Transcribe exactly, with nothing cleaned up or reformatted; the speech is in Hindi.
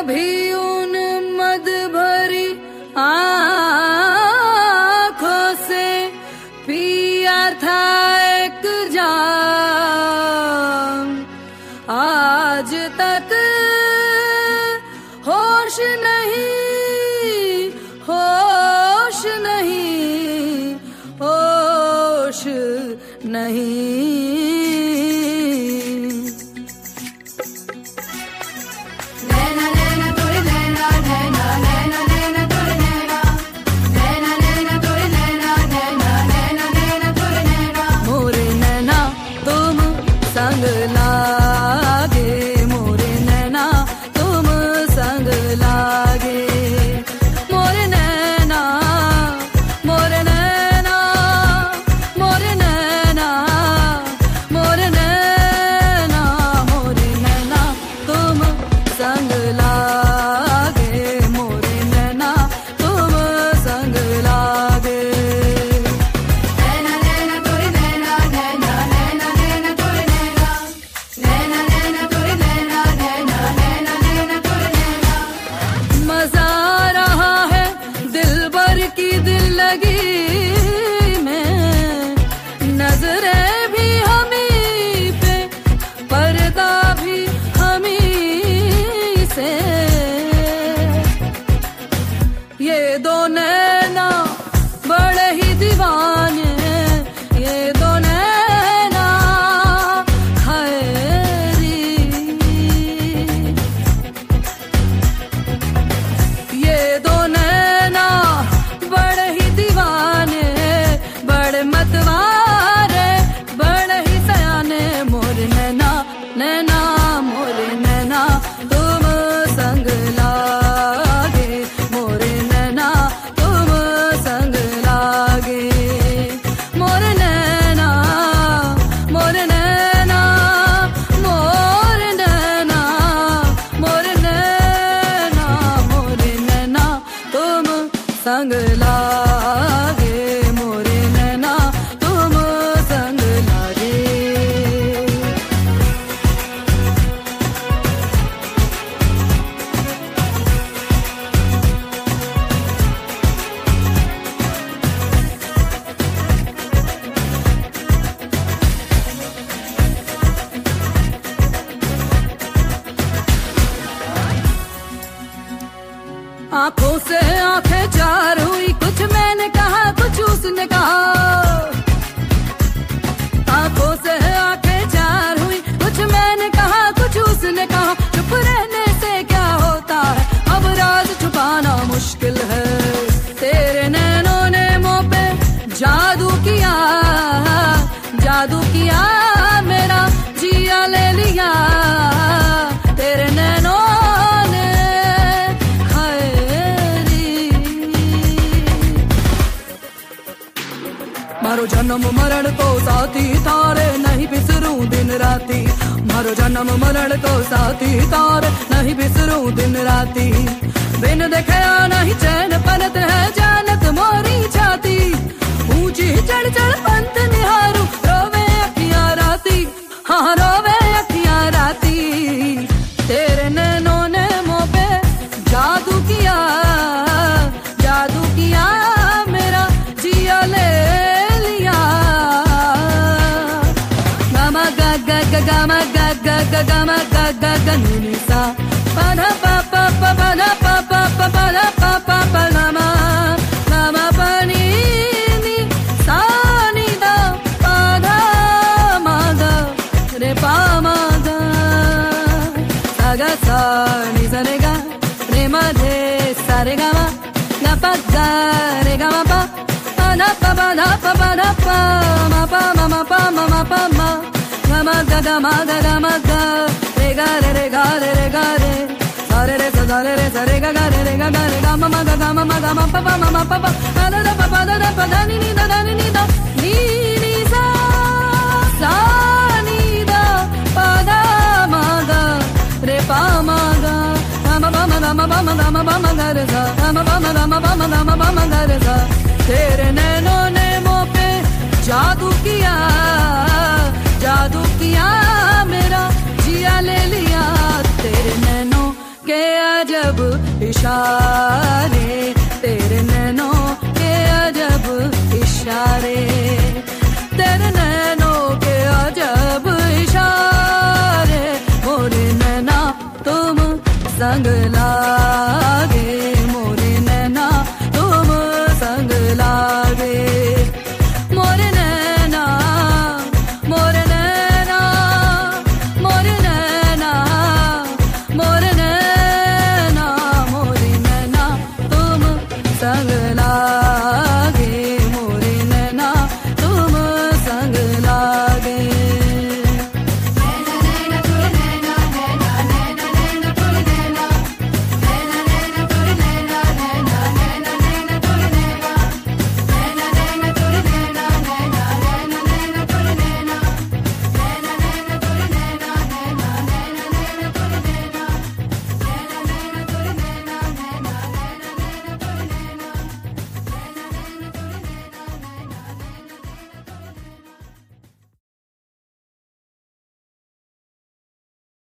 भी उन मद भरी आँखों से पिया था एक जाम, आज तक होश नहीं, होश नहीं, होश नहीं। संग लागे मोरे नैना तुम संग लागे। आंखों से आंखें चार हुई, कुछ मैंने कहा कुछ उसने कहा। आंखों से आंखें चार हुई, कुछ मैंने कहा कुछ उसने कहा। चुप रहने से क्या होता है, अब राज छुपाना मुश्किल है। तेरे नैनों ने मुंह पे जादू किया, जादू किया मेरा जिया ले लिया। तेरे नैनों मारो जन्म मरण को साथी तारे, नहीं बिसरूं दिन राती। मारो जन्म मरण को साथी तारे, नहीं बिसरूं दिन राती। बिन देखे नहीं चैन पलत है जानत मोरी छाती। ऊंची चढ़ चढ़ पंत निहारू, रोवे अखियां राती, हाँ रोवे अखियां राती। तेरे नैनों ने मुंह पे जादू किया, जादू किया मेरा जिया ले। Gama ga ga ga gama ga ga ga ni sa pa da pa pa pa pa da pa pa pa pa da pa pa pa la ma la ma pa ni ni sa ni da pa da ma ga re pa ma ga sa ga sa ni sa re ga re ma re sa re ga ma ga pa ga re ga ma pa pa da pa pa da pa pa da pa ma pa ma ma pa ma ma pa ma Gama ga gama ga gama ga re ga re re ga re re ga re sa re re sa sa re re sa re ga ga re re ga ga re ga ma ma ga ga ma ma ga ma pa pa ma ma pa pa da da da pa pa da da pa da ni ni da da ni ni da ni ni sa sa ni da pa da ma ga re pa ma ga ma ma ma ga ma ma ma ga ma ma ma ga re sa ma ma ma ga ma ma ma ga ma ma ma ga re sa। तेरे नैनों ने मुंह पे जादू किया, जादू किया मेरा जिया ले लिया। तेरे नैनों के आजा इशारे, तेरे नैनों के अजब इशारे, तेरे नैनों के अजब इशारे, मोरे नैना तुम संग